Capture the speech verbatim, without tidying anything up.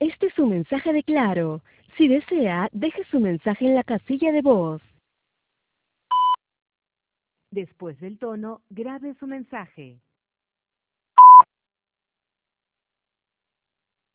Este es un mensaje de Claro. Si desea, deje su mensaje en la casilla de voz. Después del tono, grabe su mensaje.